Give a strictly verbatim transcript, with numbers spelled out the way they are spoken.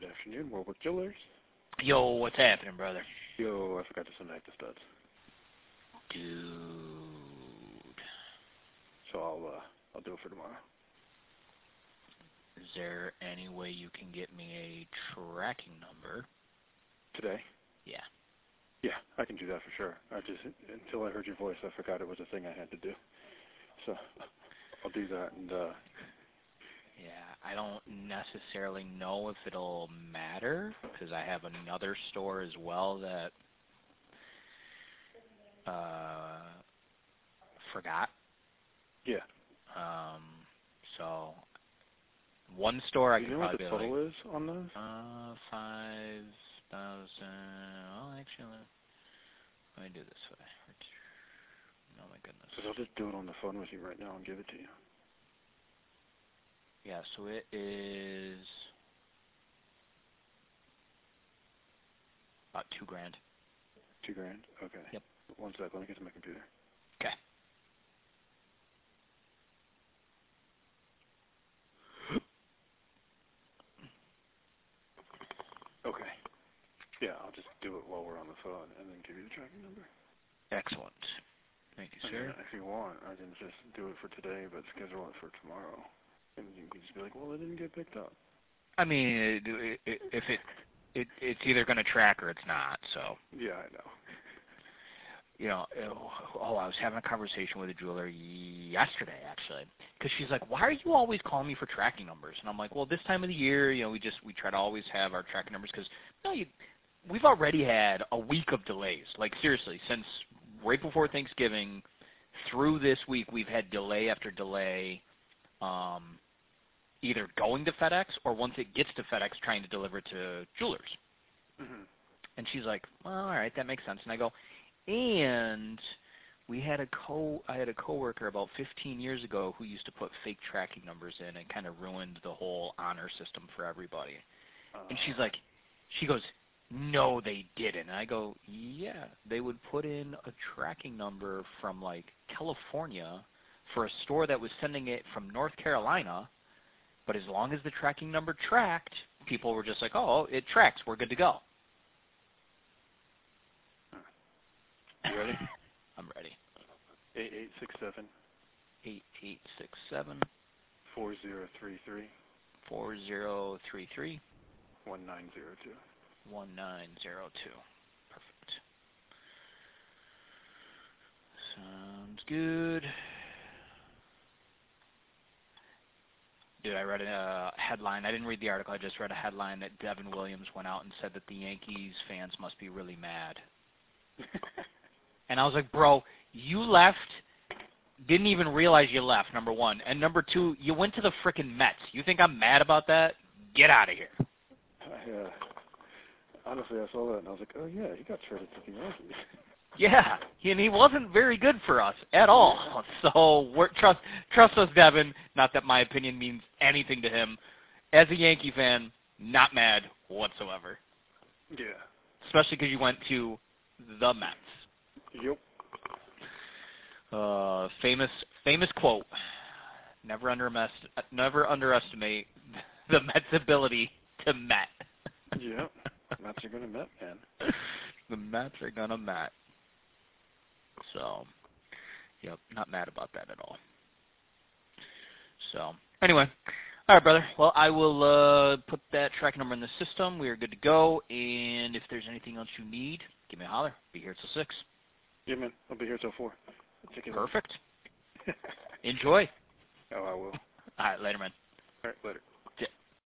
Good afternoon, Warwick Jewelers. Yo, what's happening, brother? Yo, I forgot to send back the studs. Dude. So I'll, uh, I'll do it for tomorrow. Is there any way you can get me a tracking number? Today? Yeah. Yeah, I can do that for sure. I just, until I heard your voice, I forgot it was a thing I had to do. So, I'll do that, and, uh... Yeah, I don't necessarily know if it'll matter, because I have another store as well that, uh, forgot. Yeah. Um, so, one store I do could you know what probably the be like... total is on those? Uh, five thousand... Well, actually, let, let me do this way. Oh, my goodness. Because I'll just do it on the phone with you right now and give it to you. Yeah, so it is about two grand. Two grand? Okay. Yep. One sec, let me get to my computer. Okay. Okay. Yeah, I'll just do it while we're on the phone and then give you the tracking number. Excellent. Thank you, I sir. mean, if you want, I can just do it for today, but schedule it for tomorrow. And you can just be like, well, it didn't get picked up. I mean, it, it, it, if it, it, it's either going to track or it's not, so. Yeah, I know. You know, oh, I was having a conversation with a jeweler yesterday, actually, because she's like, why are you always calling me for tracking numbers? And I'm like, well, this time of the year, you know, we just, we try to always have our tracking numbers, because, you know, you, we've already had a week of delays. Like, seriously, since right before Thanksgiving through this week, we've had delay after delay, um, either going to FedEx or once it gets to FedEx trying to deliver to jewelers. Mm-hmm. And she's like, well, all right, that makes sense. And I go, and we had a co I had a coworker about fifteen years ago who used to put fake tracking numbers in and kind of ruined the whole honor system for everybody. Uh, and she's like, she goes, no, they didn't. And I go, yeah, they would put in a tracking number from like California for a store that was sending it from North Carolina. But as long as the tracking number tracked, people were just like, oh, it tracks, we're good to go. You ready? I'm ready. Eight eight six seven. Eight eight six seven. Four zero three three. Four zero three three. One nine zero two. One nine zero two. Perfect. Sounds good. Dude, I read a headline. I didn't read the article. I just read a headline that Devin Williams went out and said that the Yankees fans must be really mad. And I was like, bro, you left, didn't even realize you left, number one. And number two, you went to the frickin' Mets. You think I'm mad about that? Get out of here. I, uh, honestly, I saw that and I was like, oh, yeah, he got traded to the Yankees. Yeah, and he wasn't very good for us at all. So we're, trust trust us, Devin. Not that my opinion means anything to him. As a Yankee fan, not mad whatsoever. Yeah. Especially because you went to the Mets. Yep. Uh, famous famous quote. Never underestimate never underestimate the Mets' ability to Met. Yep. Mets are gonna Met, man. The Mets are gonna Met. So, yep, not mad about that at all. So, anyway, all right, brother. Well, I will uh, put that tracking number in the system. We are good to go. And if there's anything else you need, give me a holler. Be here till six. Yeah, man. I'll be here till four. Perfect. Enjoy. Oh, I will. All right, later, man. All right, later.